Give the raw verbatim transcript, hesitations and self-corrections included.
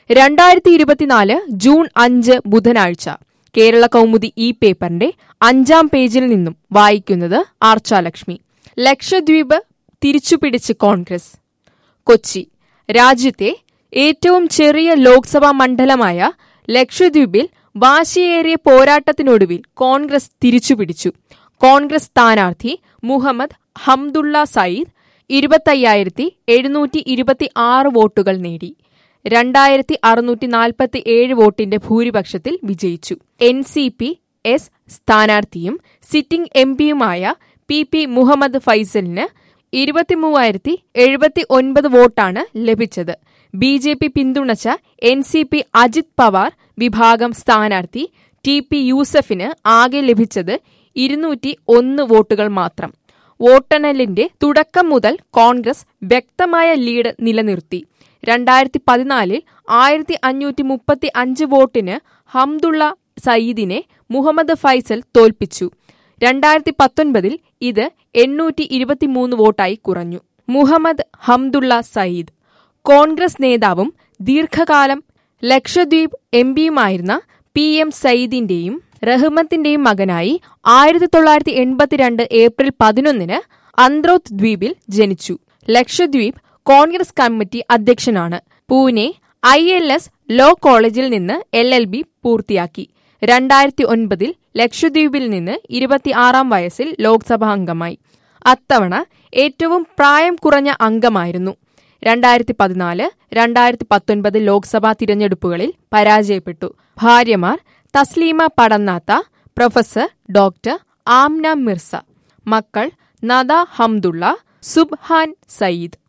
രണ്ടായിരത്തി ഇരുപത്തിനാല് ജൂൺ അഞ്ച് ബുധനാഴ്ച കേരള കൗമുദി ഈ പേപ്പറിന്റെ അഞ്ചാം പേജിൽ നിന്നും വായിക്കുന്നത് ആർച്ചാലക്ഷ്മി. ലക്ഷദ്വീപ് തിരിച്ചുപിടിച്ച് കോൺഗ്രസ്. കൊച്ചി. രാജ്യത്തെ ഏറ്റവും ചെറിയ ലോക്സഭാ മണ്ഡലമായ ലക്ഷദ്വീപിൽ വാശിയേറിയ പോരാട്ടത്തിനൊടുവിൽ കോൺഗ്രസ് തിരിച്ചുപിടിച്ചു. കോൺഗ്രസ് സ്ഥാനാർത്ഥി മുഹമ്മദ് ഹംദുള്ള സയ്യിദ് ഇരുപത്തയ്യായിരത്തി എഴുന്നൂറ്റി ഇരുപത്തി ആറ് വോട്ടുകൾ നേടി. രണ്ടായിരത്തി അറുന്നൂറ്റി നാൽപ്പത്തി ഏഴ് വോട്ടിന്റെ ഭൂരിപക്ഷത്തിൽ വിജയിച്ചു. എൻ സി പി എസ് സ്ഥാനാർത്ഥിയും സിറ്റിംഗ് എം പിയുമായ പി പി മുഹമ്മദ് ഫൈസലിന് ഇരുപത്തിമൂവായിരത്തി എഴുപത്തി ഒൻപത് വോട്ടാണ് ലഭിച്ചത്. ബി ജെ പി പിന്തുണച്ച N C P Ajit Pawar വിഭാഗം സ്ഥാനാർത്ഥി ടി പി യൂസഫിന് ആകെ ലഭിച്ചത് ഇരുന്നൂറ്റി ഒന്ന് വോട്ടുകൾ മാത്രം. വോട്ടെണ്ണലിന്റെ തുടക്കം മുതൽ കോൺഗ്രസ് വ്യക്തമായ ലീഡ് നിലനിർത്തി. രണ്ടായിരത്തി പതിനാലിൽ ആയിരത്തി അഞ്ഞൂറ്റി മുപ്പത്തി അഞ്ച് വോട്ടിന് ഹംദുള്ള സയ്യിദിനെ മുഹമ്മദ് ഫൈസൽ തോൽപ്പിച്ചു. രണ്ടായിരത്തി പത്തൊൻപതിൽ ഇത് എണ്ണൂറ്റി ഇരുപത്തിമൂന്ന് വോട്ടായി കുറഞ്ഞു. മുഹമ്മദ് ഹംദുള്ള സയ്യിദ് കോൺഗ്രസ് നേതാവും ദീർഘകാലം ലക്ഷദ്വീപ് എം പിയുമായിരുന്ന പി എം സയ്യിദിന്റെയും റഹ്മത്തിന്റെയും മകനായി ആയിരത്തി തൊള്ളായിരത്തി എൺപത്തിരണ്ട് ഏപ്രിൽ പതിനൊന്നിന് അന്ത്രോത്ത് ദ്വീപിൽ ജനിച്ചു. ലക്ഷദ്വീപ് കോൺഗ്രസ് കമ്മിറ്റി അധ്യക്ഷനാണ്. Pune I L S law കോളേജിൽ നിന്ന് എൽ എൽ ബി പൂർത്തിയാക്കി. രണ്ടായിരത്തി ഒൻപതിൽ ലക്ഷദ്വീപിൽ നിന്ന് ഇരുപത്തിയാറാം വയസ്സിൽ ലോക്സഭാ അംഗമായി. അത്തവണ ഏറ്റവും പ്രായം കുറഞ്ഞ അംഗമായിരുന്നു. രണ്ടായിരത്തി പതിനാല് രണ്ടായിരത്തി പത്തൊൻപത് ലോക്സഭാ തിരഞ്ഞെടുപ്പുകളിൽ പരാജയപ്പെട്ടു. ഭാര്യമാർ തസ്ലീമ പടന്നാത്ത, പ്രൊഫസർ ഡോക്ടർ ആംന മിർസ. മക്കൾ നദ ഹംദുള്ള, സുബ്ഹാൻ സയ്യിദ്.